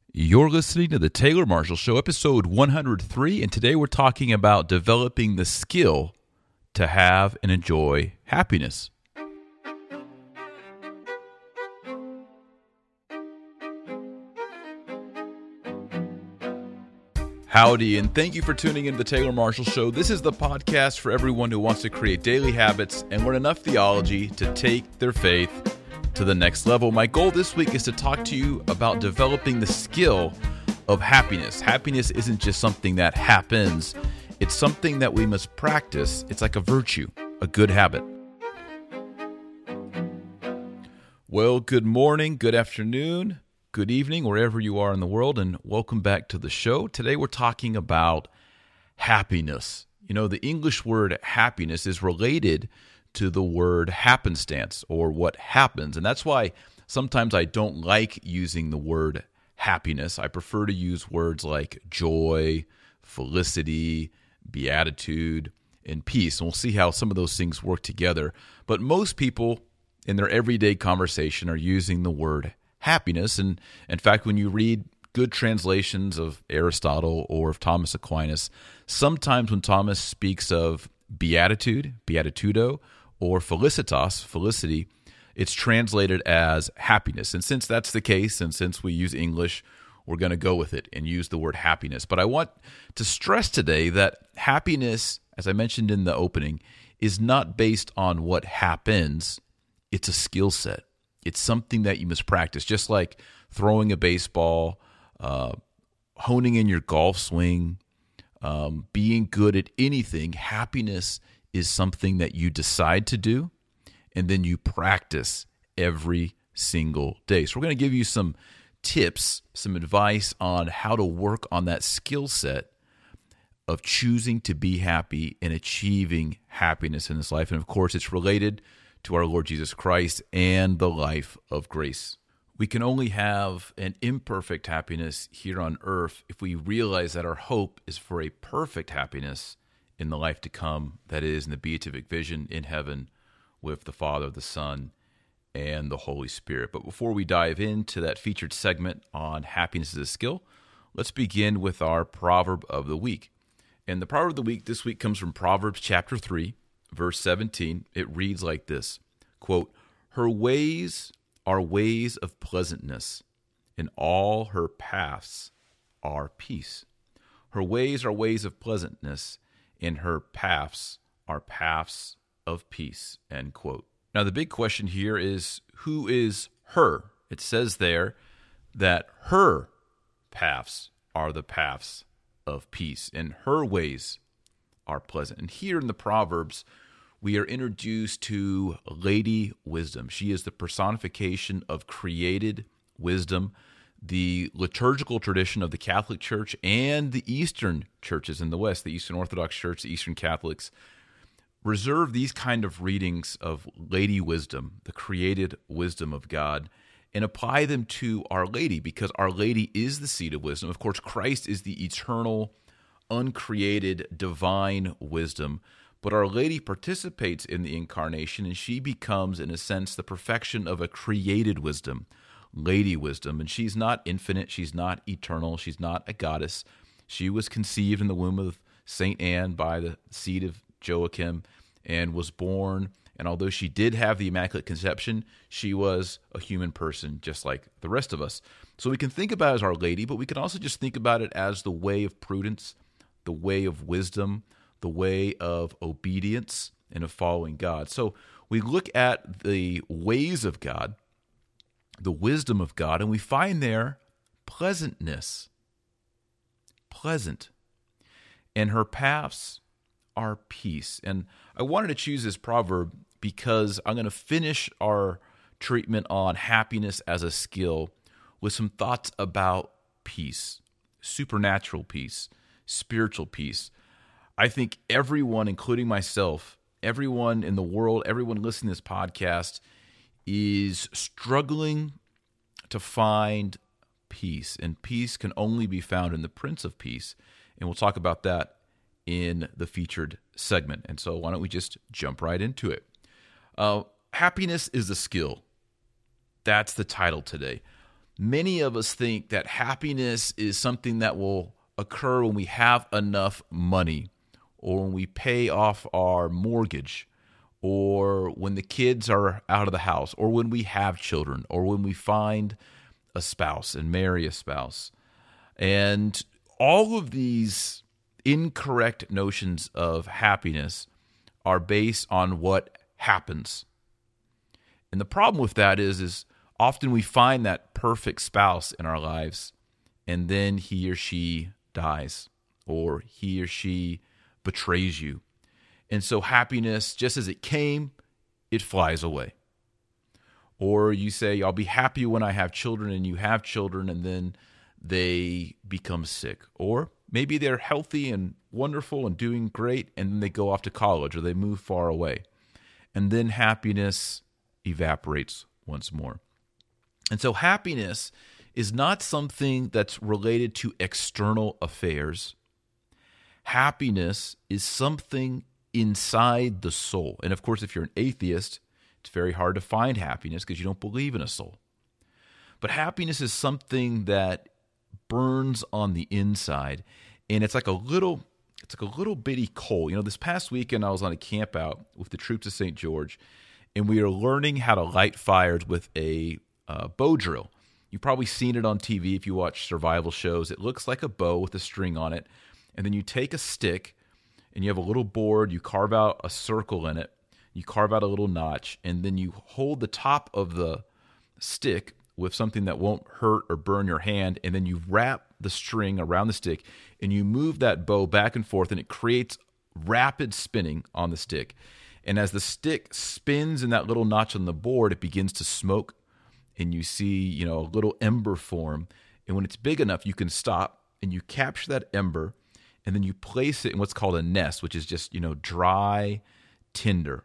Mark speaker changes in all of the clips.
Speaker 1: You're listening to The Taylor Marshall Show, episode 103, and today we're talking about developing the skill to have and enjoy happiness. Howdy, and thank you for tuning into The Taylor Marshall Show. This is the podcast for everyone who wants to create daily habits and learn enough theology to take their faith to the next level. My goal this week is to talk to you about developing the skill of happiness. Happiness isn't just something that happens. It's something that we must practice. It's like a virtue, a good habit. Well, good morning, good afternoon, good evening, wherever you are in the world, and welcome back to the show. Today we're talking about happiness. You know, the English word happiness is related to the word happenstance, or what happens. And that's why sometimes I don't like using the word happiness. I prefer to use words like joy, felicity, beatitude, and peace. And we'll see how some of those things work together. But most people in their everyday conversation are using the word happiness. And in fact, when you read good translations of Aristotle or of Thomas Aquinas, sometimes when Thomas speaks of beatitude, beatitudo, or felicitas, felicity, it's translated as happiness. And since that's the case, and since we use English, we're going to go with it and use the word happiness. But I want to stress today that happiness, as I mentioned in the opening, is not based on what happens. It's a skill set. It's something that you must practice, just like throwing a baseball, honing in your golf swing, being good at anything. Happiness is something that you decide to do, and then you practice every single day. So we're going to give you some tips, some advice on how to work on that skill set of choosing to be happy and achieving happiness in this life. And of course, it's related to our Lord Jesus Christ and the life of grace. We can only have an imperfect happiness here on earth if we realize that our hope is for a perfect happiness in the life to come, that is, in the beatific vision in heaven with the Father, the Son, and the Holy Spirit. But before we dive into that featured segment on happiness as a skill, let's begin with our proverb of the week. And the proverb of the week this week comes from Proverbs chapter 3, verse 17. It reads like this, quote, "Her ways are ways of pleasantness, and all her paths are peace." Her ways are ways of pleasantness, and her paths are paths of peace, end quote. Now, the big question here is, who is her? It says there that her paths are the paths of peace, and her ways are pleasant. And here in the Proverbs, we are introduced to Lady Wisdom. She is the personification of created wisdom. The liturgical tradition of the Catholic Church and the Eastern churches in the West, the Eastern Orthodox Church, the Eastern Catholics, reserve these kind of readings of Lady Wisdom, the created wisdom of God, and apply them to Our Lady, because Our Lady is the seat of wisdom. Of course, Christ is the eternal, uncreated, divine wisdom, but Our Lady participates in the incarnation, and she becomes, in a sense, the perfection of a created wisdom, Lady Wisdom. And she's not infinite, she's not eternal, she's not a goddess. She was conceived in the womb of St. Anne by the seed of Joachim and was born. And although she did have the Immaculate Conception, she was a human person just like the rest of us. So we can think about it as Our Lady, but we can also just think about it as the way of prudence, the way of wisdom, the way of obedience, and of following God. So we look at the ways of God, the wisdom of God, and we find there pleasantness. Pleasant. And her paths are peace. And I wanted to choose this proverb because I'm going to finish our treatment on happiness as a skill with some thoughts about peace, supernatural peace, spiritual peace. I think everyone, including myself, everyone in the world, everyone listening to this podcast is struggling to find peace. And peace can only be found in the Prince of Peace. And we'll talk about that in the featured segment. And so why don't we just jump right into it? Happiness is a skill. That's the title today. Many of us think that happiness is something that will occur when we have enough money, or when we pay off our mortgage, or when the kids are out of the house, or when we have children, or when we find a spouse and marry a spouse. And all of these incorrect notions of happiness are based on what happens. And the problem with that is often we find that perfect spouse in our lives, and then he or she dies, or he or she betrays you. And so happiness, just as it came, it flies away. Or you say, I'll be happy when I have children, and you have children, and then they become sick. Or maybe they're healthy and wonderful and doing great, and then they go off to college, or they move far away. And then happiness evaporates once more. And so happiness is not something that's related to external affairs. Happiness is something inside the soul. And of course, if you're an atheist, it's very hard to find happiness because you don't believe in a soul. But happiness is something that burns on the inside, and it's like a little bitty coal. You know, this past weekend I was on a camp out with the troops of St. George, and we are learning how to light fires with a bow drill. You've probably seen it on TV if you watch survival shows. It looks like a bow with a string on it, and then you take a stick, and you have a little board, you carve out a circle in it, you carve out a little notch, and then you hold the top of the stick with something that won't hurt or burn your hand, and then you wrap the string around the stick, and you move that bow back and forth, and it creates rapid spinning on the stick. And as the stick spins in that little notch on the board, it begins to smoke, and you see, a little ember form. And when it's big enough, you can stop, and you capture that ember, and then you place it in what's called a nest, which is just, dry tinder,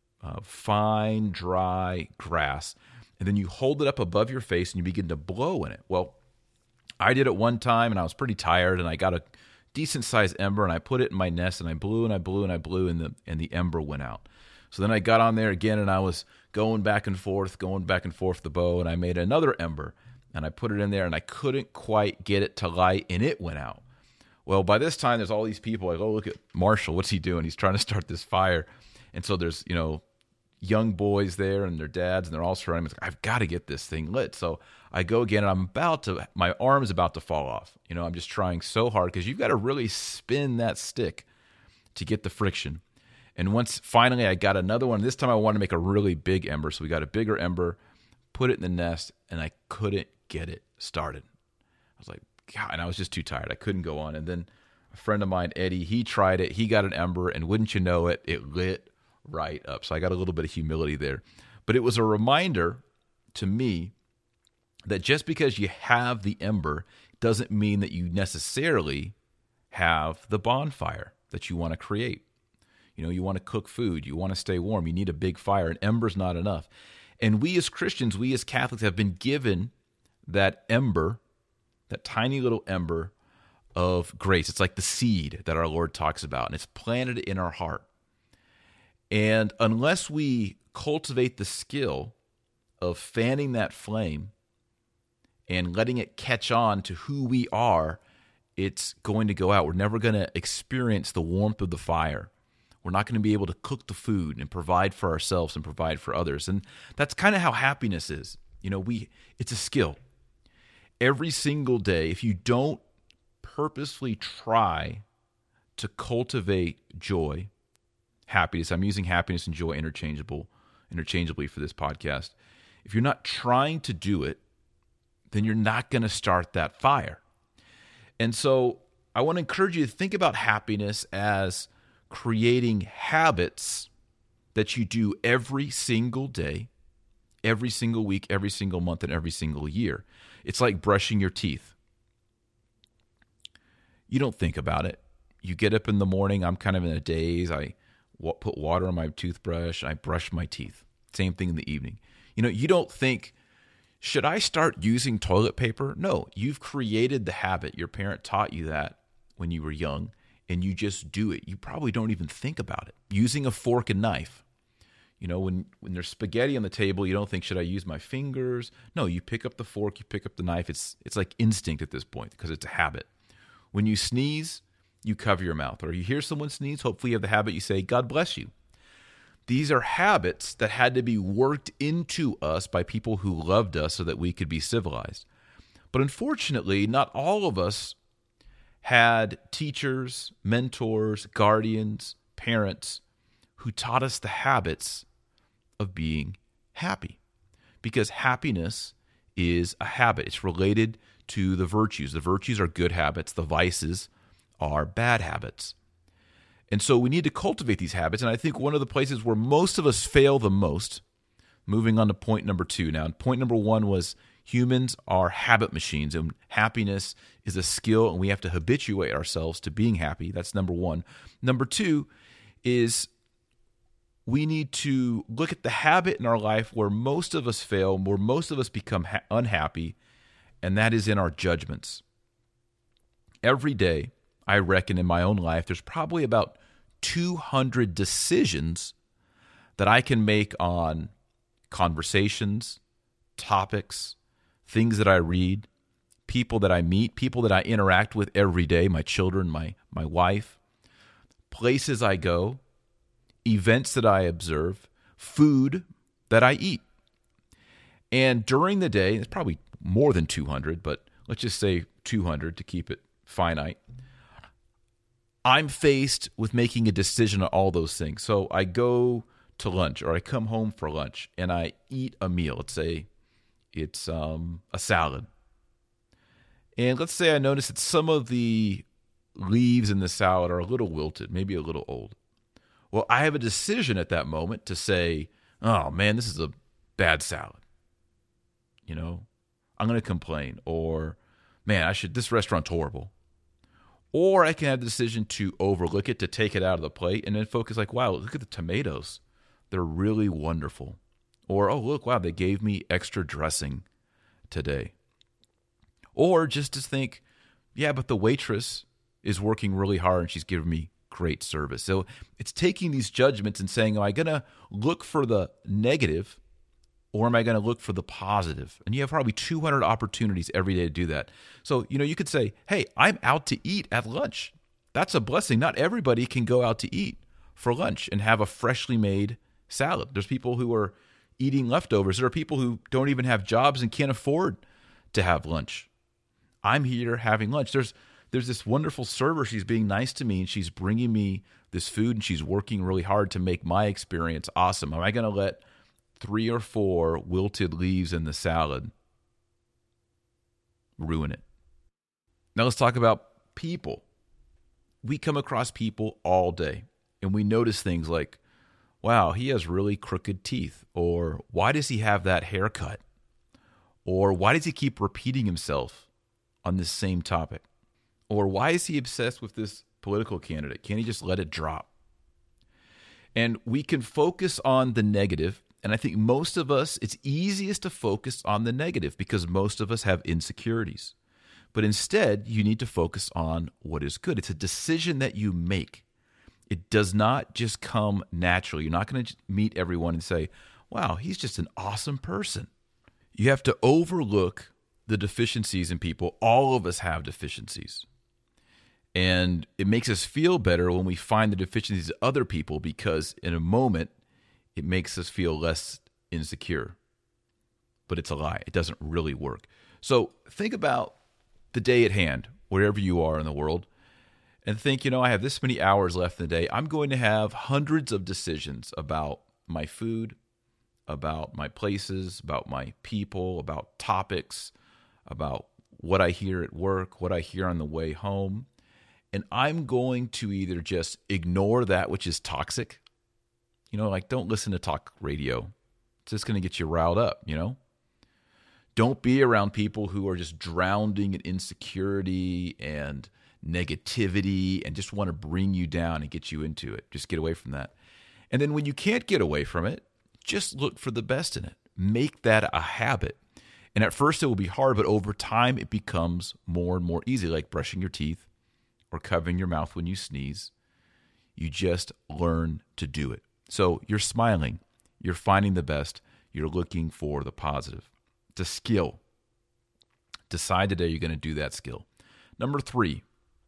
Speaker 1: fine, dry grass. And then you hold it up above your face and you begin to blow in it. Well, I did it one time and I was pretty tired, and I got a decent sized ember and I put it in my nest, and I blew and I blew and I blew, and the ember went out. So then I got on there again and I was going back and forth the bow, and I made another ember and I put it in there, and I couldn't quite get it to light, and it went out. Well, by this time there's all these people like, oh, look at Marshall, what's he doing? He's trying to start this fire. And so there's, young boys there and their dads, and they're all surrounding me. I've got to get this thing lit. So I go again, and my arm is about to fall off. I'm just trying so hard, because you've got to really spin that stick to get the friction. And once finally I got another one, this time I wanted to make a really big ember. So we got a bigger ember, put it in the nest, and I couldn't get it started. I was like, God, and I was just too tired. I couldn't go on. And then a friend of mine, Eddie, he tried it. He got an ember, and wouldn't you know it, it lit right up. So I got a little bit of humility there. But it was a reminder to me that just because you have the ember doesn't mean that you necessarily have the bonfire that you want to create. You want to cook food, you want to stay warm, you need a big fire. An ember's not enough. And we as Christians, we as Catholics have been given that ember, that tiny little ember of grace. It's like the seed that our Lord talks about, and it's planted in our heart. And unless we cultivate the skill of fanning that flame and letting it catch on to who we are, it's going to go out. We're never going to experience the warmth of the fire. We're not going to be able to cook the food and provide for ourselves and provide for others. And that's kind of how happiness is. It's a skill. Every single day, if you don't purposefully try to cultivate joy, happiness. I'm using happiness and joy interchangeably for this podcast. If you're not trying to do it, then you're not going to start that fire. And so I want to encourage you to think about happiness as creating habits that you do every single day, every single week, every single month, and every single year. It's like brushing your teeth. You don't think about it. You get up in the morning. I'm kind of in a daze. I put water on my toothbrush. I brush my teeth. Same thing in the evening. You don't think, should I start using toilet paper? No, you've created the habit. Your parent taught you that when you were young, and you just do it. You probably don't even think about it. Using a fork and knife. You know, when there's spaghetti on the table, you don't think, should I use my fingers? No, you pick up the fork, you pick up the knife. It's like instinct at this point because it's a habit. When you sneeze, you cover your mouth. Or you hear someone sneeze, hopefully you have the habit, you say, God bless you. These are habits that had to be worked into us by people who loved us so that we could be civilized. But unfortunately, not all of us had teachers, mentors, guardians, parents who taught us the habits of being happy. Because happiness is a habit. It's related to the virtues. The virtues are good habits. The vices are bad habits. And so we need to cultivate these habits. And I think one of the places where most of us fail the most, moving on to point number 2 now. And point number 1 was humans are habit machines, and happiness is a skill, and we have to habituate ourselves to being happy. That's number 1. Number 2 is we need to look at the habit in our life where most of us fail, where most of us become unhappy, and that is in our judgments. Every day, I reckon in my own life, there's probably about 200 decisions that I can make on conversations, topics, things that I read, people that I meet, people that I interact with every day, my children, my wife, places I go, events that I observe, food that I eat. And during the day, it's probably more than 200, but let's just say 200 to keep it finite. I'm faced with making a decision on all those things. So I go to lunch or I come home for lunch and I eat a meal. Let's say it's a salad. And let's say I notice that some of the leaves in the salad are a little wilted, maybe a little old. Well, I have a decision at that moment to say, oh man, this is a bad salad. You know, I'm going to complain, or man, this restaurant's horrible. Or I can have the decision to overlook it, to take it out of the plate, and then focus like, wow, look at the tomatoes. They're really wonderful. Or, oh, look, wow, they gave me extra dressing today. Or just to think, yeah, but the waitress is working really hard and she's giving me great service. So it's taking these judgments and saying, am I going to look for the negative or am I going to look for the positive? And you have probably 200 opportunities every day to do that. So, you could say, hey, I'm out to eat at lunch. That's a blessing. Not everybody can go out to eat for lunch and have a freshly made salad. There's people who are eating leftovers. There are people who don't even have jobs and can't afford to have lunch. I'm here having lunch. There's this wonderful server. She's being nice to me and she's bringing me this food and she's working really hard to make my experience awesome. Am I going to let 3 or 4 wilted leaves in the salad ruin it? Now let's talk about people. We come across people all day and we notice things like, wow, he has really crooked teeth, or why does he have that haircut, or why does he keep repeating himself on this same topic, or why is he obsessed with this political candidate? Can't he just let it drop? And we can focus on the negative. And I think most of us, it's easiest to focus on the negative because most of us have insecurities. But instead, you need to focus on what is good. It's a decision that you make. It does not just come naturally. You're not going to meet everyone and say, wow, he's just an awesome person. You have to overlook the deficiencies in people. All of us have deficiencies. And it makes us feel better when we find the deficiencies of other people because in a moment, it makes us feel less insecure. But it's a lie. It doesn't really work. So think about the day at hand, wherever you are in the world, and think, I have this many hours left in the day. I'm going to have hundreds of decisions about my food, about my places, about my people, about topics, about what I hear at work, what I hear on the way home. And I'm going to either just ignore that which is toxic, like don't listen to talk radio. It's just going to get you riled up, Don't be around people who are just drowning in insecurity and negativity and just want to bring you down and get you into it. Just get away from that. And then when you can't get away from it, just look for the best in it. Make that a habit. And at first it will be hard, but over time it becomes more and more easy, like brushing your teeth or covering your mouth when you sneeze. You just learn to do it. So you're smiling, You're finding the best. You're looking for the positive. It's a skill. Decide today you're going to do that skill. Number 3,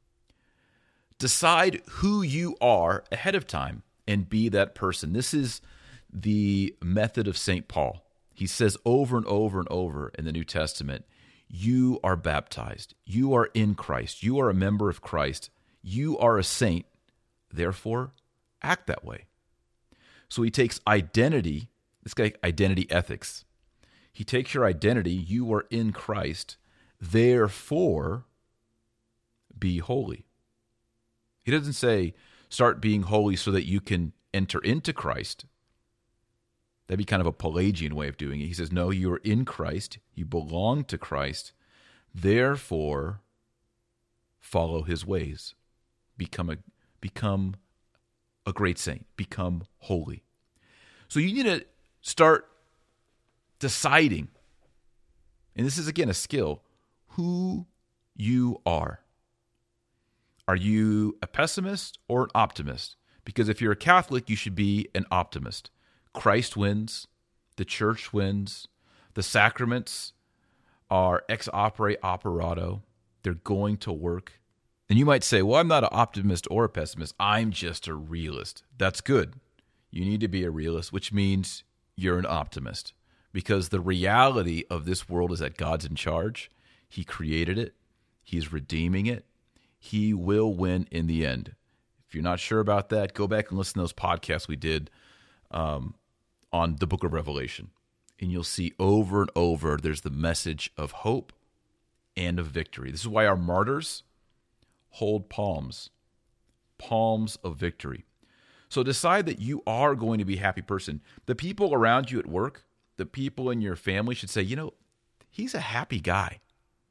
Speaker 1: decide who you are ahead of time and be that person. This is the method of St. Paul. He says over and over and over in the New Testament, you are baptized. You are in Christ. You are a member of Christ. You are a saint. Therefore, act that way. So he takes identity, this guy, identity ethics. He takes your identity, you are in Christ, therefore, be holy. He doesn't say, start being holy so that you can enter into Christ. That'd be kind of a Pelagian way of doing it. He says, no, you are in Christ, you belong to Christ, therefore, follow his ways. Become a great saint. Become holy. So you need to start deciding, and this is again a skill, who you are. Are you a pessimist or an optimist? Because if you're a Catholic, you should be an optimist. Christ wins. The church wins. The sacraments are ex opere operato. They're going to work. And you might say, well, I'm not an optimist or a pessimist. I'm just a realist. That's good. You need to be a realist, which means you're an optimist. Because the reality of this world is that God's in charge. He created it. He's redeeming it. He will win in the end. If you're not sure about that, go back and listen to those podcasts we did on the book of Revelation. And you'll see over and over there's the message of hope and of victory. This is why our martyrs hold palms of victory. So decide that you are going to be a happy person. The people around you at work, the people in your family should say, he's a happy guy.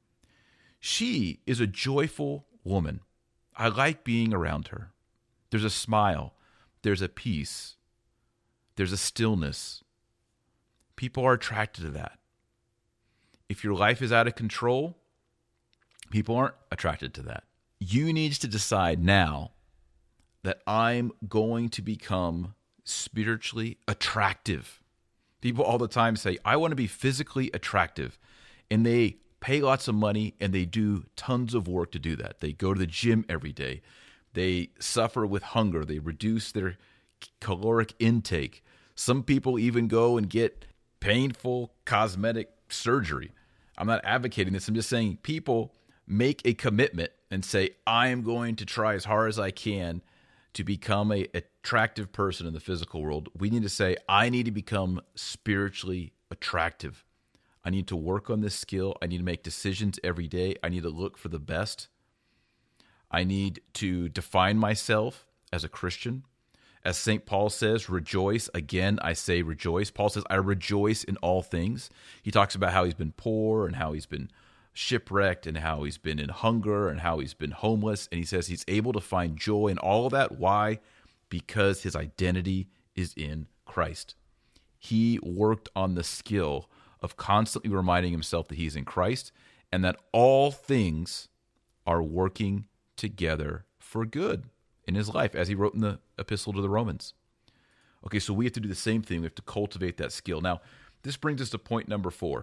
Speaker 1: She is a joyful woman. I like being around her. There's a smile. There's a peace. There's a stillness. People are attracted to that. If your life is out of control, people aren't attracted to that. You need to decide now that I'm going to become spiritually attractive. People all the time say, I want to be physically attractive. And they pay lots of money and they do tons of work to do that. They go to the gym every day. They suffer with hunger. They reduce their caloric intake. Some people even go and get painful cosmetic surgery. I'm not advocating this. I'm just saying people make a commitment and say, I am going to try as hard as I can to become an attractive person in the physical world. We need to say, I need to become spiritually attractive. I need to work on this skill. I need to make decisions every day. I need to look for the best. I need to define myself as a Christian. As St. Paul says, rejoice. Again, I say rejoice. Paul says, I rejoice in all things. He talks about how he's been poor and how he's been shipwrecked and how he's been in hunger and how he's been homeless. And he says he's able to find joy in all of that. Why? Because his identity is in Christ. He worked on the skill of constantly reminding himself that he's in Christ and that all things are working together for good in his life, as he wrote in the epistle to the Romans. Okay, so we have to do the same thing. We have to cultivate that skill. Now, this brings us to point number 4.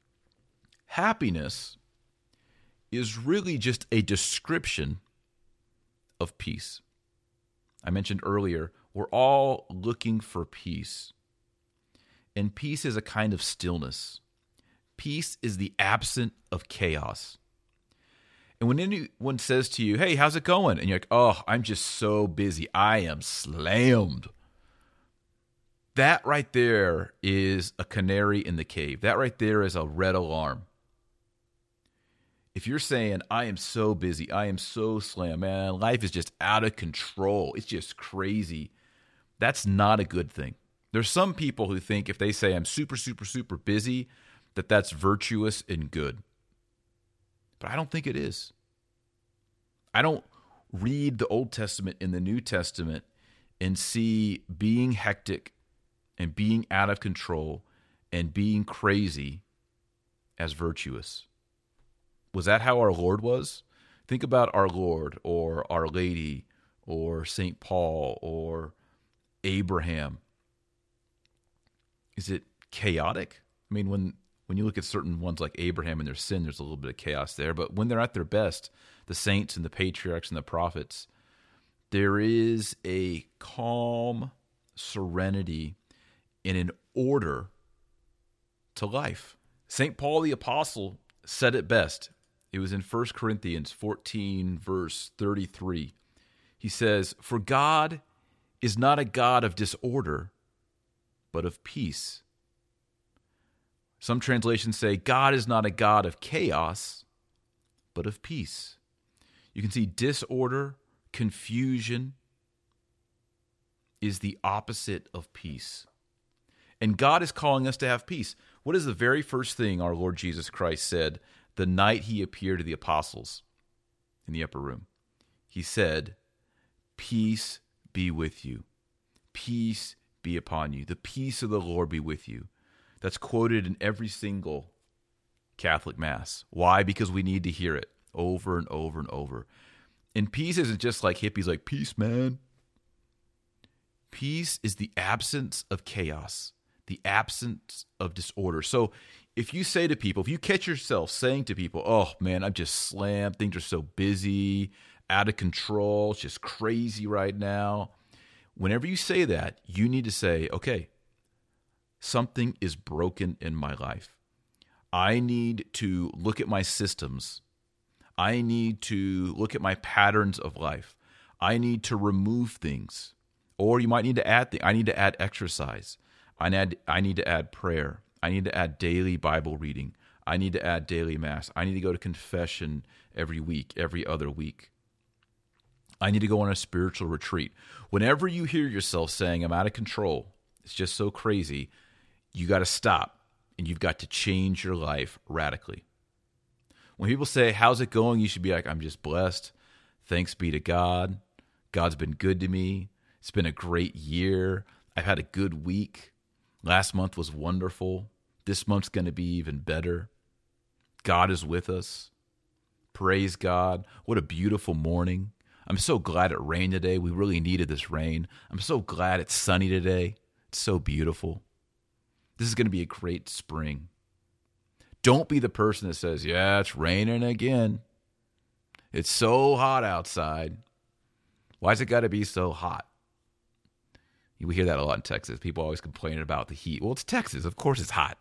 Speaker 1: Happiness is really just a description of peace. I mentioned earlier, we're all looking for peace. And peace is a kind of stillness. Peace is the absence of chaos. And when anyone says to you, hey, how's it going? And you're like, oh, I'm just so busy. I am slammed. That right there is a canary in the cave. That right there is a red alarm. If you're saying, I am so busy, I am so slammed, man, life is just out of control, it's just crazy, that's not a good thing. There's some people who think if they say I'm super, super, super busy, that's virtuous and good. But I don't think it is. I don't read the Old Testament and the New Testament and see being hectic and being out of control and being crazy as virtuous. Was that how our Lord was? Think about our Lord or Our Lady or St. Paul or Abraham. Is it chaotic? I mean, when you look at certain ones like Abraham and their sin, there's a little bit of chaos there. But when they're at their best, the saints and the patriarchs and the prophets, there is a calm serenity and an order to life. St. Paul the Apostle said it best. It was in 1 Corinthians 14, verse 33. He says, "For God is not a God of disorder, but of peace." Some translations say, God is not a God of chaos, but of peace. You can see disorder, confusion is the opposite of peace. And God is calling us to have peace. What is the very first thing our Lord Jesus Christ said the night he appeared to the apostles in the upper room? He said, "Peace be with you. Peace be upon you. The peace of the Lord be with you." That's quoted in every single Catholic Mass. Why? Because we need to hear it over and over and over. And peace isn't just like hippies, like, peace, man. Peace is the absence of chaos, the absence of disorder. So if you say to people, if you catch yourself saying to people, "Oh, man, I'm just slammed. Things are so busy, out of control. It's just crazy right now." Whenever you say that, you need to say, okay, something is broken in my life. I need to look at my systems. I need to look at my patterns of life. I need to remove things. Or you might need to add things. I need to add exercise. I need to add prayer. I need to add daily Bible reading. I need to add daily Mass. I need to go to confession every week, every other week. I need to go on a spiritual retreat. Whenever you hear yourself saying, "I'm out of control, it's just so crazy," you got to stop and you've got to change your life radically. When people say, "How's it going?" you should be like, "I'm just blessed. Thanks be to God. God's been good to me. It's been a great year. I've had a good week. Last month was wonderful. This month's going to be even better. God is with us. Praise God. What a beautiful morning. I'm so glad it rained today. We really needed this rain. I'm so glad it's sunny today. It's so beautiful. This is going to be a great spring." Don't be the person that says, "Yeah, it's raining again. It's so hot outside. Why's it got to be so hot?" We hear that a lot in Texas. People always complaining about the heat. Well, it's Texas. Of course it's hot.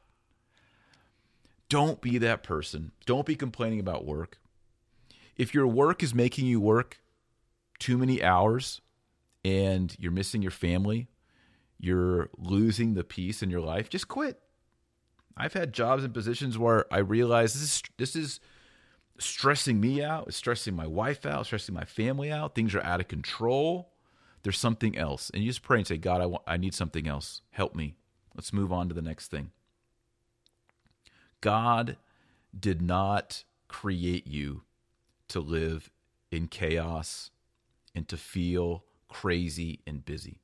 Speaker 1: Don't be that person. Don't be complaining about work. If your work is making you work too many hours and you're missing your family, you're losing the peace in your life, just quit. I've had jobs and positions where I realize this is stressing me out. It's stressing my wife out, stressing my family out. Things are out of control. There's something else. And you just pray and say, "God, I need something else. Help me. Let's move on to the next thing." God did not create you to live in chaos and to feel crazy and busy.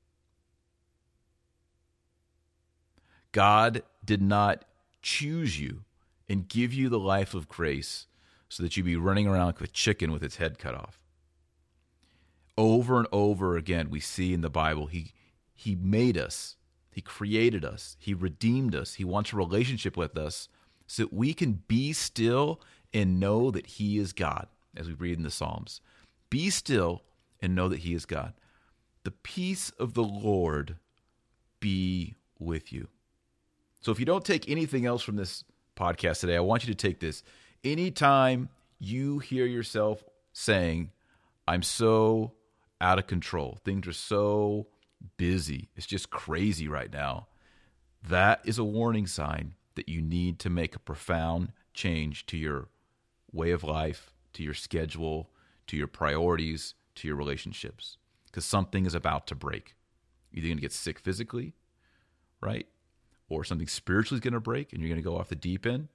Speaker 1: God did not choose you and give you the life of grace so that you be running around like a chicken with its head cut off. Over and over again, we see in the Bible, He made us. He created us. He redeemed us. He wants a relationship with us so that we can be still and know that He is God, as we read in the Psalms. Be still and know that He is God. The peace of the Lord be with you. So if you don't take anything else from this podcast today, I want you to take this. Anytime you hear yourself saying, "I'm so out of control, things are so busy, it's just crazy right now," that is a warning sign that you need to make a profound change to your way of life, to your schedule, to your priorities, to your relationships, because something is about to break. You're either going to get sick physically, right? Or something spiritually is going to break and you're going to go off the deep end.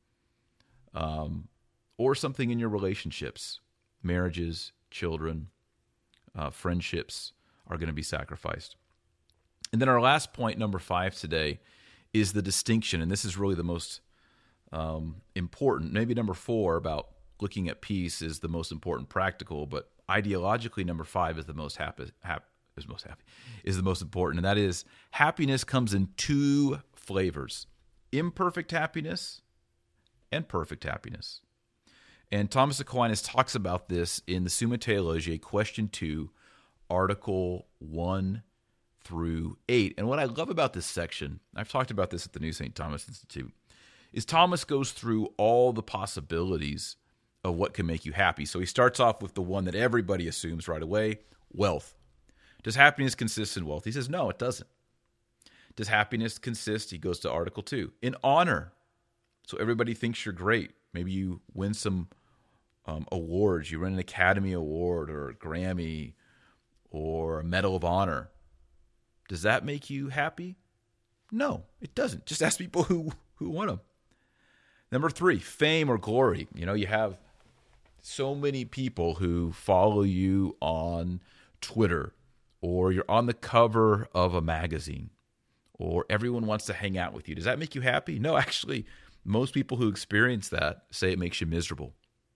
Speaker 1: Or something in your relationships, marriages, children, friendships are going to be sacrificed. And then our last point, number 5 today, is the distinction. And this is really the most important. Maybe number 4 about looking at peace is the most important practical, but ideologically number 5 is the most important. And that is, happiness comes in 2 flavors: imperfect happiness and perfect happiness. And Thomas Aquinas talks about this in the Summa Theologiae, question 2, article 1 through 8. And what I love about this section, I've talked about this at the New St. Thomas Institute, is Thomas goes through all the possibilities of what can make you happy. So he starts off with the one that everybody assumes right away: wealth. Does happiness consist in wealth? He says, no, it doesn't. Does happiness consist, he goes to article 2, in honor? So everybody thinks you're great. Maybe you win some awards. You win an Academy Award or a Grammy or a Medal of Honor. Does that make you happy? No, it doesn't. Just ask people who won them. Number 3, fame or glory. You have so many people who follow you on Twitter, or you're on the cover of a magazine, or everyone wants to hang out with you. Does that make you happy? No, actually, most people who experience that say it makes you miserable.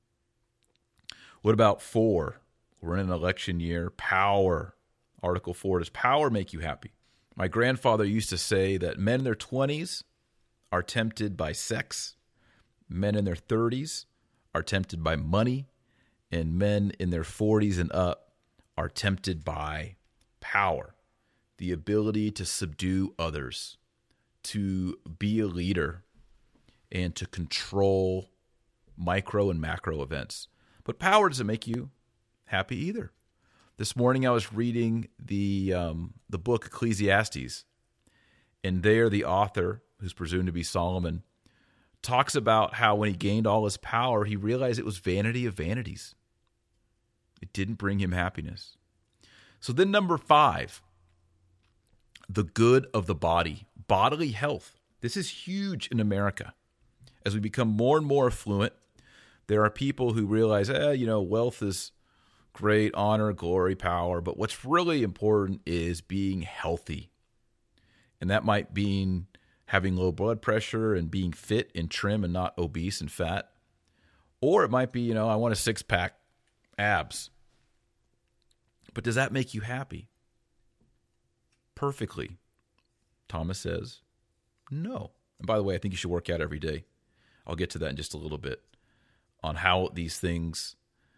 Speaker 1: What about 4? We're in an election year. Power. Article 4, does power make you happy? My grandfather used to say that men in their 20s are tempted by sex, men in their 30s are tempted by money, and men in their 40s and up are tempted by power, the ability to subdue others, to be a leader, and to control micro and macro events. But power doesn't make you happy either. This morning I was reading the book Ecclesiastes, and there the author, who's presumed to be Solomon, talks about how when he gained all his power, he realized it was vanity of vanities. It didn't bring him happiness. So then number 5, the good of the body, bodily health. This is huge in America. As we become more and more affluent, there are people who realize, wealth is great, honor, glory, power, but what's really important is being healthy. And that might mean having low blood pressure and being fit and trim and not obese and fat. Or it might be, I want a 6-pack, abs. But does that make you happy? Perfectly. Thomas says, no. And by the way, I think you should work out every day. I'll get to that in just a little bit on how these things,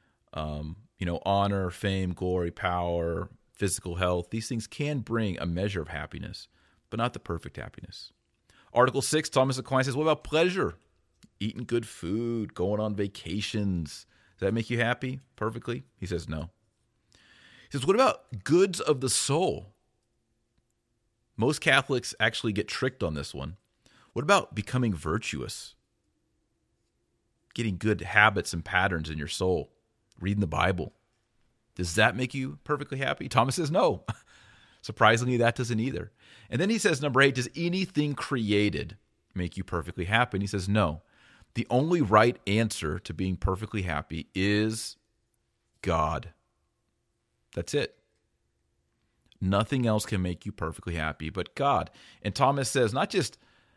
Speaker 1: honor, fame, glory, power, physical health, these things can bring a measure of happiness, but not the perfect happiness. Article 6, Thomas Aquinas says, what about pleasure? Eating good food, going on vacations. Does that make you happy perfectly? He says no. He says, what about goods of the soul? Most Catholics actually get tricked on this one. What about becoming virtuous? Getting good habits and patterns in your soul. Reading the Bible. Does that make you perfectly happy? Thomas says no. Surprisingly, that doesn't either. And then he says, number 8, does anything created make you perfectly happy? And he says no. The only right answer to being perfectly happy is God. That's it. Nothing else can make you perfectly happy but God. And Thomas says not just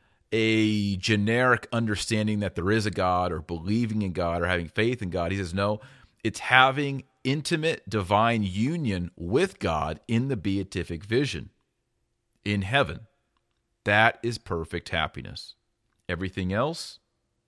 Speaker 1: a generic understanding that there is a God or believing in God or having faith in God. He says, no, it's having intimate divine union with God in the beatific vision in heaven. That is perfect happiness. Everything else,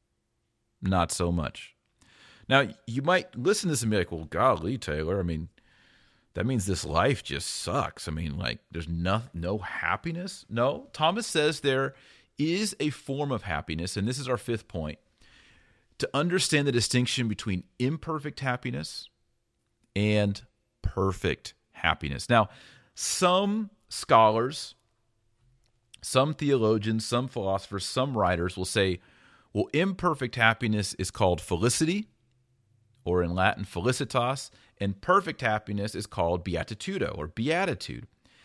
Speaker 1: not so much. Now, you might listen to this and be like, well, golly, Taylor, that means this life just sucks. There's no happiness? No, Thomas says there is a form of happiness, and this is our 5th point, to understand the distinction between imperfect happiness and perfect happiness. Now, some scholars, some theologians, some philosophers, some writers will say, well, imperfect happiness is called felicity, or in Latin, felicitas, and perfect happiness is called beatitudo, or beatitude.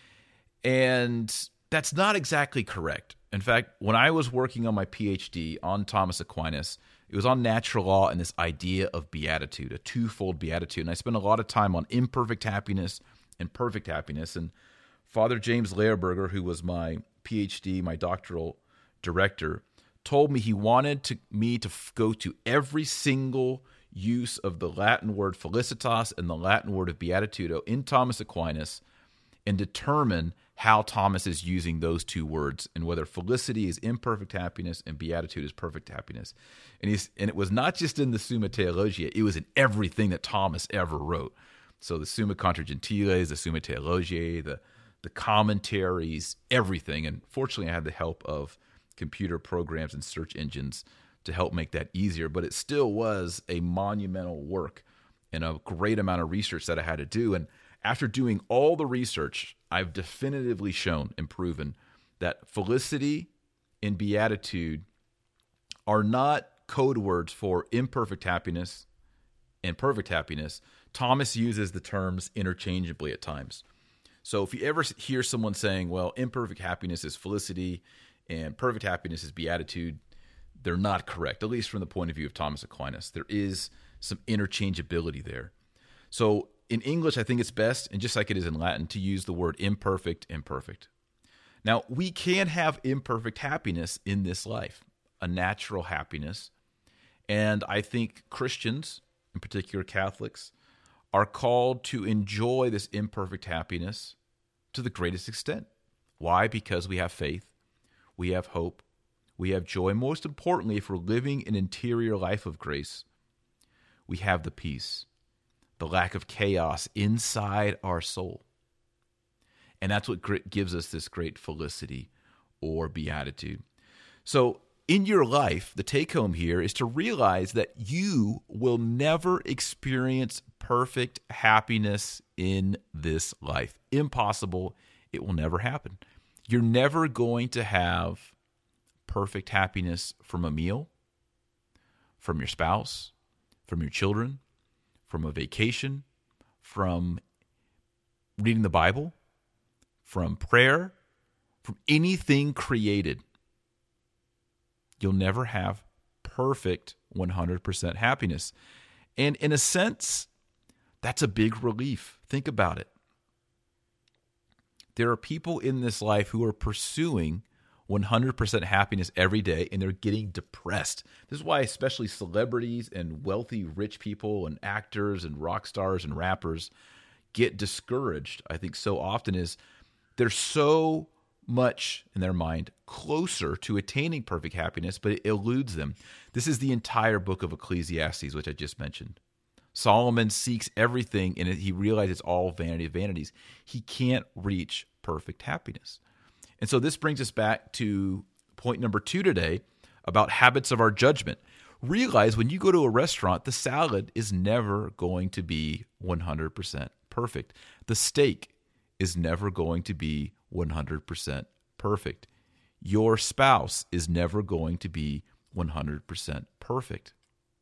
Speaker 1: And that's not exactly correct. In fact, when I was working on my PhD on Thomas Aquinas, it was on natural law and this idea of beatitude, a twofold beatitude. And I spent a lot of time on imperfect happiness and perfect happiness. And Father James Lehrberger, who was my PhD, my doctoral director, told me he wanted me to go to every single use of the Latin word felicitas and the Latin word of beatitudo in Thomas Aquinas and determine how Thomas is using those two words and whether felicity is imperfect happiness and beatitude is perfect happiness. And it was not just in the Summa Theologiae, it was in everything that Thomas ever wrote. So the Summa Contra Gentiles, the Summa Theologiae, the commentaries, everything. And fortunately, I had the help of computer programs and search engines to help make that easier. But it still was a monumental work and a great amount of research that I had to do. And after doing all the research, I've definitively shown and proven that felicity and beatitude are not code words for imperfect happiness and perfect happiness. Thomas uses the terms interchangeably at times. So if you ever hear someone saying, well, imperfect happiness is felicity and perfect happiness is beatitude, they're not correct, at least from the point of view of Thomas Aquinas. There is some interchangeability there. So in English, I think it's best, and just like it is in Latin, to use the word imperfect and perfect. Now, we can have imperfect happiness in this life, a natural happiness. And I think Christians, in particular Catholics, are called to enjoy this imperfect happiness to the greatest extent. Why? Because we have faith, we have hope, we have joy. Most importantly, if we're living an interior life of grace, we have the peace, the lack of chaos inside our soul. And that's what gives us this great felicity or beatitude. So in your life, the take-home here is to realize that you will never experience perfect happiness in this life. Impossible. It will never happen. You're never going to have perfect happiness from a meal, from your spouse, from your children, from a vacation, from reading the Bible, from prayer, from anything created. You'll never have perfect 100% happiness. And in a sense, that's a big relief. Think about it. There are people in this life who are pursuing 100% happiness every day, and they're getting depressed. This is why especially celebrities and wealthy, rich people and actors and rock stars and rappers get discouraged, I think, so often is they're so much in their mind closer to attaining perfect happiness, but it eludes them. This is the entire book of Ecclesiastes, which I just mentioned. Solomon seeks everything, and he realizes it's all vanity of vanities. He can't reach perfect happiness. And so this brings us back to point number 2 today about habits of our judgment. Realize when you go to a restaurant, the salad is never going to be 100% perfect. The steak is never going to be 100% perfect. Your spouse is never going to be 100% perfect.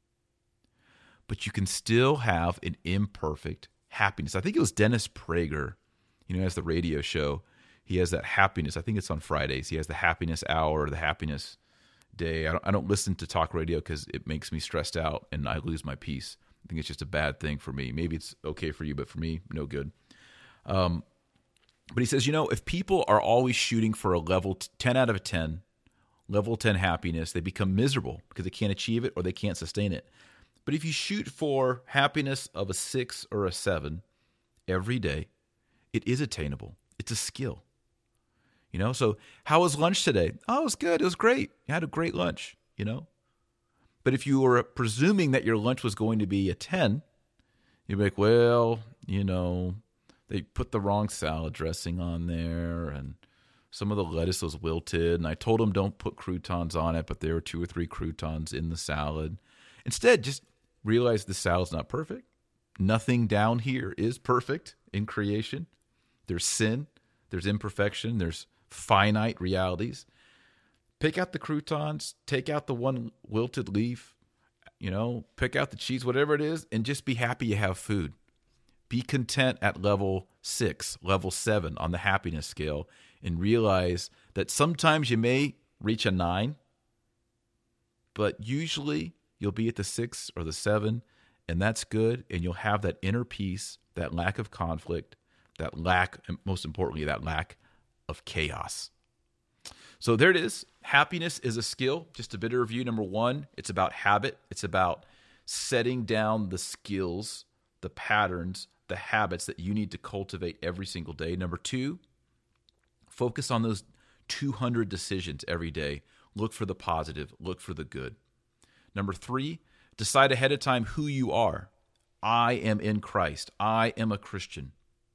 Speaker 1: But you can still have an imperfect happiness. I think it was Dennis Prager, he has the radio show. He has that happiness. I think it's on Fridays. He has the happiness hour or the happiness day. I don't listen to talk radio because it makes me stressed out and I lose my peace. I think it's just a bad thing for me. Maybe it's okay for you, but for me, no good. But he says, if people are always shooting for a level 10 out of 10, level 10 happiness, they become miserable because they can't achieve it or they can't sustain it. But if you shoot for happiness of a 6 or a 7 every day, it is attainable. It's a skill. So how was lunch today? Oh, it was good. It was great. You had a great lunch, But if you were presuming that your lunch was going to be a 10, you'd be like, well, they put the wrong salad dressing on there and some of the lettuce was wilted. And I told them don't put croutons on it, but there were 2 or 3 croutons in the salad. Instead, just realize the salad's not perfect. Nothing down here is perfect in creation. There's sin. There's imperfection. There's finite realities. Pick out the croutons, take out the one wilted leaf, pick out the cheese, whatever it is, and just be happy you have food. Be content at level 6, level 7 on the happiness scale, and realize that sometimes you may reach a 9, but usually you'll be at the 6 or the 7, and that's good, and you'll have that inner peace, that lack of conflict, that lack, and most importantly, that lack of chaos. So there it is. Happiness is a skill. Just a bit of review. Number 1, it's about habit. It's about setting down the skills, the patterns, the habits that you need to cultivate every single day. Number 2, Focus on those 200 decisions every day. Look for the positive. Look for the good. Number 3, decide ahead of time who you are. I am in Christ. I am a Christian.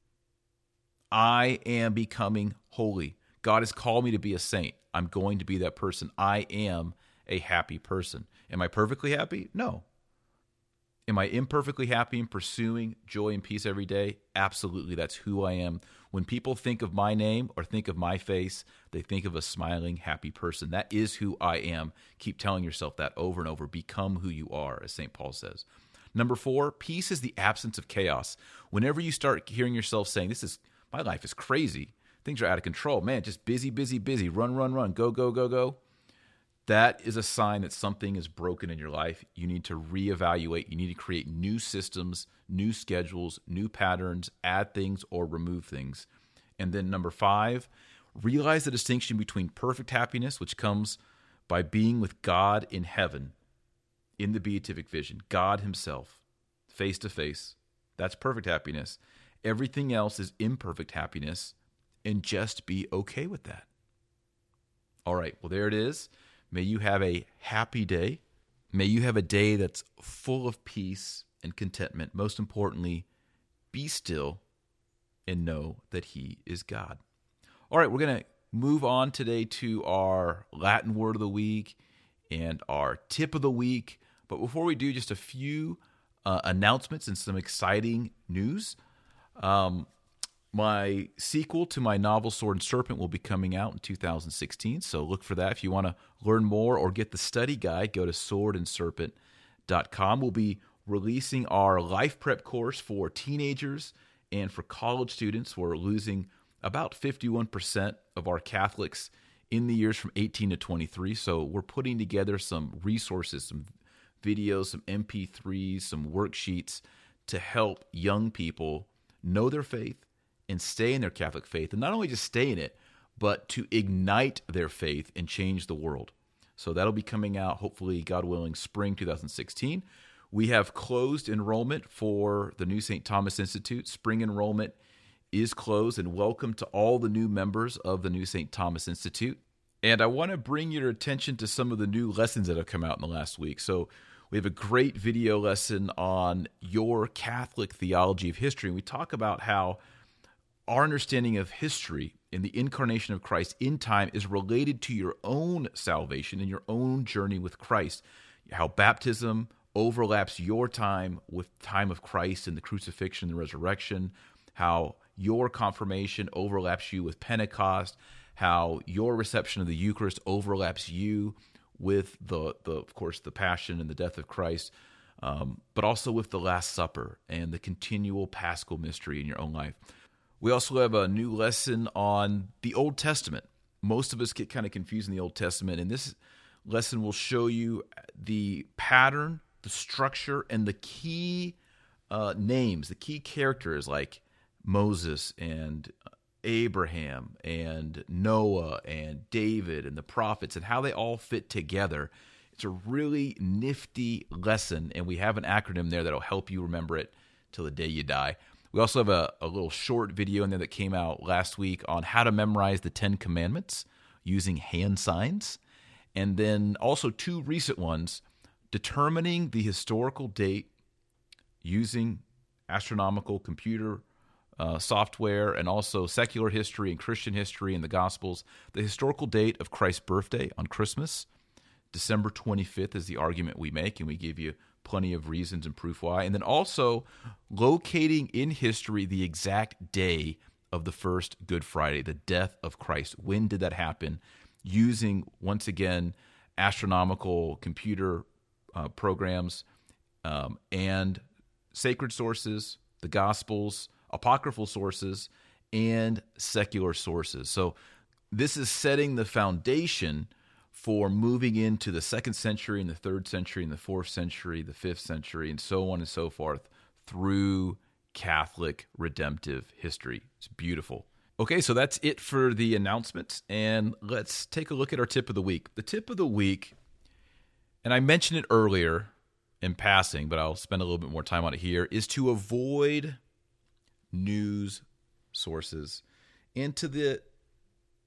Speaker 1: I am becoming holy. God has called me to be a saint. I'm going to be that person. I am a happy person. Am I perfectly happy? No. Am I imperfectly happy and pursuing joy and peace every day? Absolutely. That's who I am. When people think of my name or think of my face, they think of a smiling, happy person. That is who I am. Keep telling yourself that over and over. Become who you are, as St. Paul says. Number 4, peace is the absence of chaos. Whenever you start hearing yourself saying, my life is crazy, things are out of control, man, just busy, busy, busy, run, run, run, go, go, go, go, that is a sign that something is broken in your life. You need to reevaluate. You need to create new systems, new schedules, new patterns, add things or remove things. And then number 5, realize the distinction between perfect happiness, which comes by being with God in heaven, in the beatific vision, God himself, face to face. That's perfect happiness. Everything else is imperfect happiness, and just be okay with that. All right, well, there it is. May you have a happy day. May you have a day that's full of peace and contentment. Most importantly, be still and know that he is God. All right, we're going to move on today to our Latin word of the week and our tip of the week. But before we do, just a few announcements and some exciting news. My sequel to my novel Sword and Serpent will be coming out in 2016, so look for that. If you want to learn more or get the study guide, go to swordandserpent.com. We'll be releasing our life prep course for teenagers and for college students. We're losing about 51% of our Catholics in the years from 18 to 23, so we're putting together some resources, some videos, some MP3s, some worksheets to help young people know their faith and stay in their Catholic faith, and not only just stay in it, but to ignite their faith and change the world. So that'll be coming out, hopefully, God willing, spring 2016. We have closed enrollment for the new St. Thomas Institute. Spring enrollment is closed, and welcome to all the new members of the new St. Thomas Institute. And I want to bring your attention to some of the new lessons that have come out in the last week. So we have a great video lesson on your Catholic theology of history, and we talk about how our understanding of history and the incarnation of Christ in time is related to your own salvation and your own journey with Christ. How baptism overlaps your time with the time of Christ and the crucifixion and the resurrection. How your confirmation overlaps you with Pentecost. How your reception of the Eucharist overlaps you with of course, the passion and the death of Christ, but also with the Last Supper and the continual Paschal mystery in your own life. We also have a new lesson on the Old Testament. Most of us get kind of confused in the Old Testament, and this lesson will show you the pattern, the structure, and the key names, the key characters like Moses and Abraham and Noah and David and the prophets and how they all fit together. It's a really nifty lesson, and we have an acronym there that'll help you remember it till the day you die. We also have a little short video in there that came out last week on how to memorize the 10 Commandments using hand signs. And then also 2 recent ones, determining the historical date using astronomical computer software, and also secular history and Christian history and the Gospels. The historical date of Christ's birthday on Christmas, December 25th is the argument we make, and we give you plenty of reasons and proof why. And then also locating in history the exact day of the first Good Friday, the death of Christ. When did that happen? Using, once again, astronomical computer programs and sacred sources, the Gospels, apocryphal sources, and secular sources. So this is setting the foundation for moving into the 2nd century and the 3rd century and the 4th century, the 5th century, and so on and so forth through Catholic redemptive history. It's beautiful. Okay, so that's it for the announcements, and let's take a look at our tip of the week. The tip of the week, and I mentioned it earlier in passing, but I'll spend a little bit more time on it here, is to avoid news sources. And to the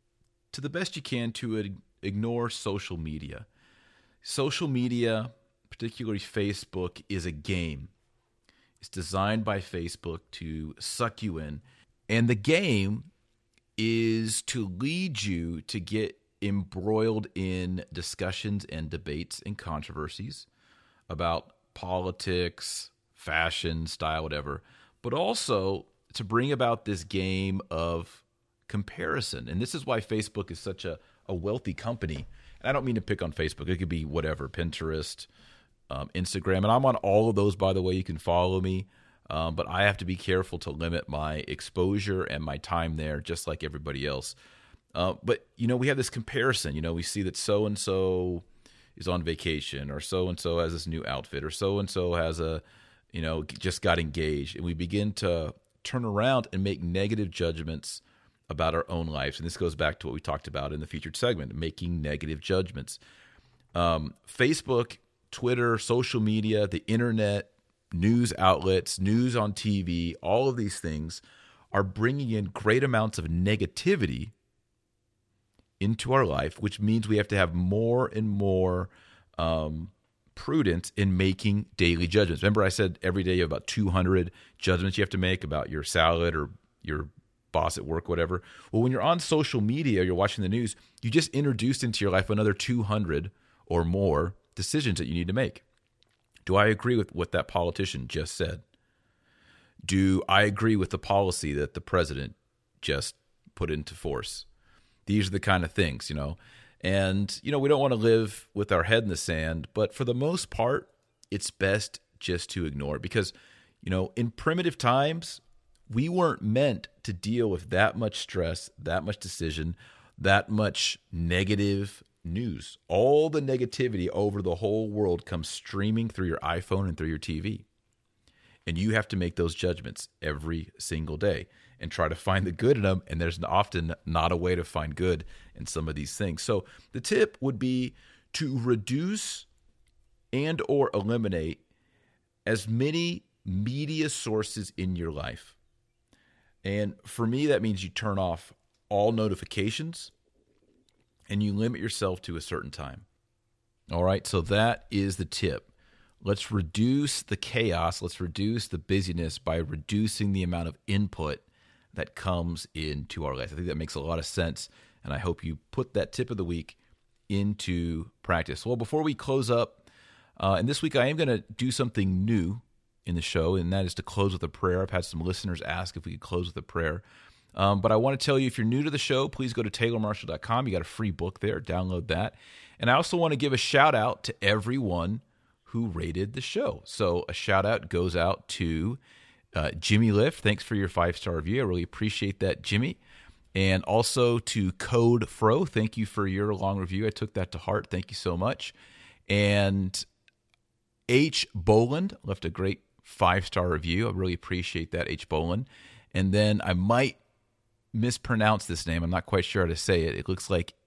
Speaker 1: to the best you can to ignore social media. Social media, particularly Facebook, is a game. It's designed by Facebook to suck you in. And the game is to lead you to get embroiled in discussions and debates and controversies about politics, fashion, style, whatever, but also to bring about this game of comparison. And this is why Facebook is such a wealthy company. And I don't mean to pick on Facebook. It could be whatever, Pinterest, Instagram. And I'm on all of those, by the way. You can follow me. But I have to be careful to limit my exposure and my time there, just like everybody else. But, we have this comparison. We see that so-and-so is on vacation, or so-and-so has this new outfit, or so-and-so has just got engaged. And we begin to turn around and make negative judgments about our own lives. And this goes back to what we talked about in the featured segment, making negative judgments. Facebook, Twitter, social media, the internet, news outlets, news on TV, all of these things are bringing in great amounts of negativity into our life, which means we have to have more and more prudence in making daily judgments. Remember I said every day you have about 200 judgments you have to make about your salad or your boss at work, whatever. Well, when you're on social media, you're watching the news, you just introduced into your life another 200 or more decisions that you need to make. Do I agree with what that politician just said? Do I agree with the policy that the president just put into force? These are the kind of things, And, we don't want to live with our head in the sand, but for the most part, it's best just to ignore it because, in primitive times, we weren't meant to deal with that much stress, that much decision, that much negative news. All the negativity over the whole world comes streaming through your iPhone and through your TV. And you have to make those judgments every single day and try to find the good in them. And there's often not a way to find good in some of these things. So the tip would be to reduce and or eliminate as many media sources in your life. And for me, that means you turn off all notifications and you limit yourself to a certain time. All right, so that is the tip. Let's reduce the chaos. Let's reduce the busyness by reducing the amount of input that comes into our life. I think that makes a lot of sense, and I hope you put that tip of the week into practice. Well, before we close up, and this week I am going to do something new in the show, and that is to close with a prayer. I've had some listeners ask if we could close with a prayer. But I want to tell you, if you're new to the show, please go to TaylorMarshall.com. You got a free book there. Download that. And I also want to give a shout out to everyone who rated the show. So a shout out goes out to Jimmy Lift. Thanks for your 5-star review. I really appreciate that, Jimmy. And also to Code Fro. Thank you for your long review. I took that to heart. Thank you so much. And H. Boland left a great 5-star review. I really appreciate that, H. Boland. And then I might mispronounce this name. I'm not quite sure how to say it. It looks like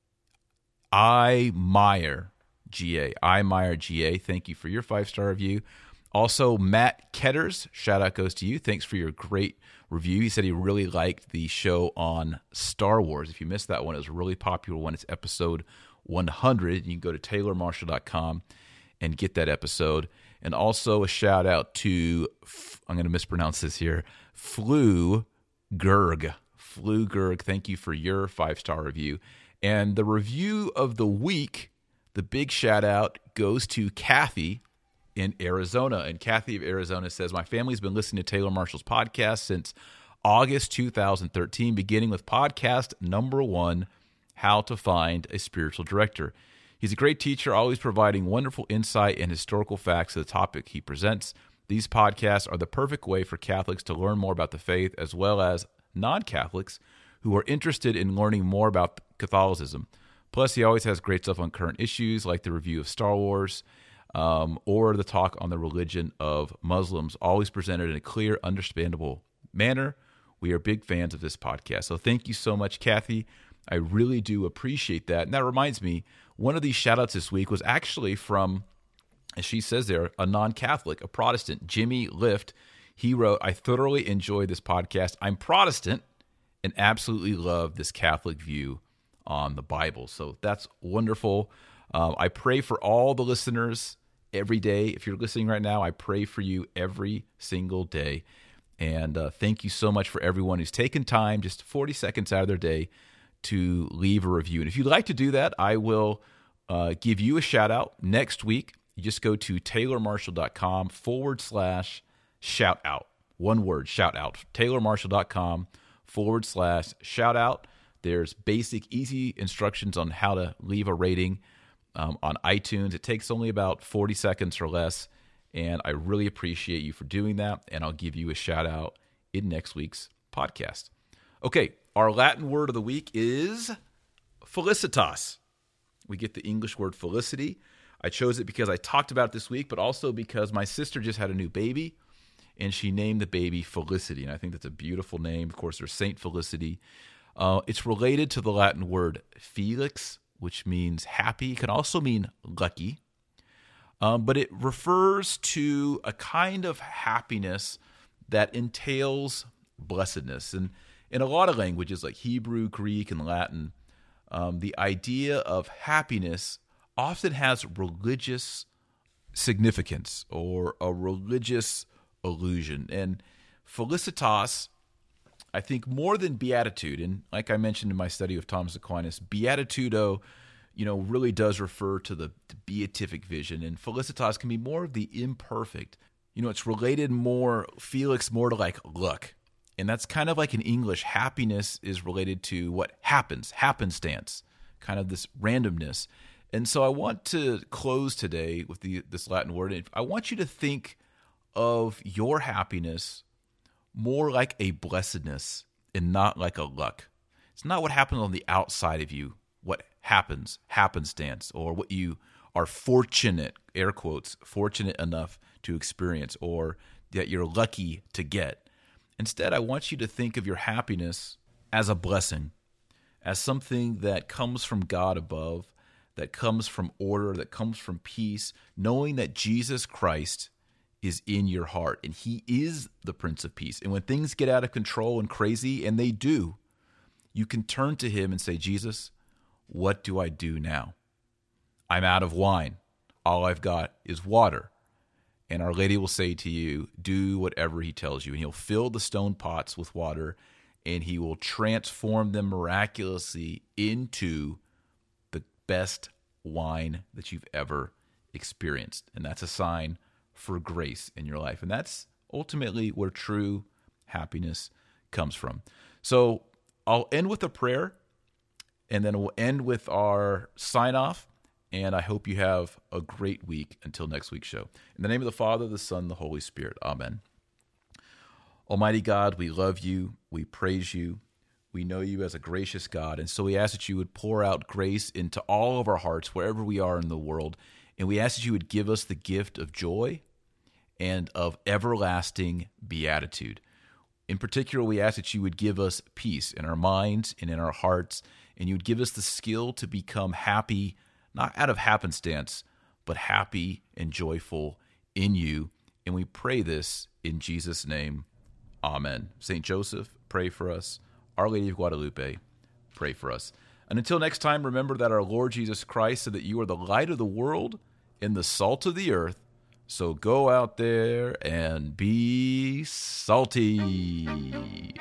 Speaker 1: I. Meyer GA. I. Meyer GA. Thank you for your 5-star review. Also, Matt Ketters, shout out goes to you. Thanks for your great review. He said he really liked the show on Star Wars. If you missed that one, it was a really popular one. It's episode 100. You can go to TaylorMarshall.com and get that episode. And also a shout out to, I'm going to mispronounce this here, Flu Gerg. Flu Gerg, thank you for your 5-star review. And the review of the week, the big shout out goes to Kathy in Arizona. And Kathy of Arizona says, my family's been listening to Taylor Marshall's podcast since August 2013, beginning with podcast number 1, How to Find a Spiritual Director. He's a great teacher, always providing wonderful insight and historical facts to the topic he presents. These podcasts are the perfect way for Catholics to learn more about the faith, as well as non-Catholics who are interested in learning more about Catholicism. Plus, he always has great stuff on current issues like the review of Star Wars or the talk on the religion of Muslims, always presented in a clear, understandable manner. We are big fans of this podcast. So thank you so much, Kathy. I really do appreciate that. And that reminds me, one of these shout-outs this week was actually from, as she says there, a non-Catholic, a Protestant, Jimmy Lift. He wrote, I thoroughly enjoyed this podcast. I'm Protestant and absolutely love this Catholic view on the Bible. So that's wonderful. I pray for all the listeners every day. If you're listening right now, I pray for you every single day. And thank you so much for everyone who's taken time, just 40 seconds out of their day, to leave a review. And if you'd like to do that, I will give you a shout out next week. You just go to taylormarshall.com/shout out. One word, shout out. taylormarshall.com/shout out. There's basic, easy instructions on how to leave a rating on iTunes. It takes only about 40 seconds or less, and I really appreciate you for doing that, and I'll give you a shout out in next week's podcast. Okay, our Latin word of the week is felicitas. We get the English word felicity. I chose it because I talked about it this week, but also because my sister just had a new baby, and she named the baby Felicity, and I think that's a beautiful name. Of course, there's Saint Felicity. It's related to the Latin word felix, which means happy. It can also mean lucky, but it refers to a kind of happiness that entails blessedness. And in a lot of languages like Hebrew, Greek, and Latin, the idea of happiness often has religious significance or a religious illusion. And felicitas, I think, more than beatitude, and like I mentioned in my study of Thomas Aquinas, beatitudo, really does refer to the beatific vision, and felicitas can be more of the imperfect. It's related more, Felix, more to like luck. And that's kind of like in English, happiness is related to what happens, happenstance, kind of this randomness. And so I want to close today with this Latin word. I want you to think of your happiness more like a blessedness and not like a luck. It's not what happens on the outside of you, what happens, happenstance, or what you are fortunate, air quotes, fortunate enough to experience, or that you're lucky to get. Instead, I want you to think of your happiness as a blessing, as something that comes from God above, that comes from order, that comes from peace, knowing that Jesus Christ is in your heart, and he is the Prince of Peace. And when things get out of control and crazy, and they do, you can turn to him and say, Jesus, what do I do now? I'm out of wine. All I've got is water. And Our Lady will say to you, do whatever he tells you. And he'll fill the stone pots with water, and he will transform them miraculously into the best wine that you've ever experienced. And that's a sign for grace in your life. And that's ultimately where true happiness comes from. So I'll end with a prayer, and then we'll end with our sign off. And I hope you have a great week until next week's show. In the name of the Father, the Son, the Holy Spirit. Amen. Almighty God, we love you. We praise you. We know you as a gracious God. And so we ask that you would pour out grace into all of our hearts, wherever we are in the world. And we ask that you would give us the gift of joy and of everlasting beatitude. In particular, we ask that you would give us peace in our minds and in our hearts, and you would give us the skill to become happy, not out of happenstance, but happy and joyful in you. And we pray this in Jesus' name. Amen. St. Joseph, pray for us. Our Lady of Guadalupe, pray for us. And until next time, remember that our Lord Jesus Christ said that you are the light of the world and the salt of the earth. So go out there and be salty.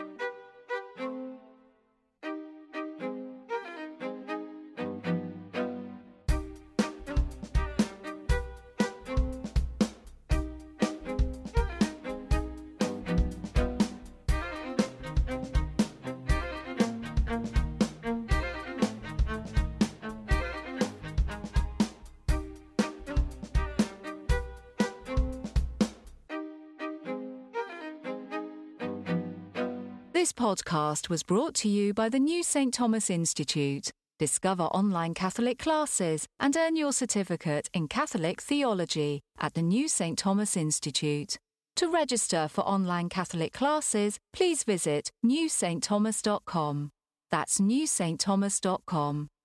Speaker 2: This podcast was brought to you by the New St. Thomas Institute. Discover online Catholic classes and earn your certificate in Catholic theology at the New St. Thomas Institute. To register for online Catholic classes, please visit newstthomas.com. That's newstthomas.com.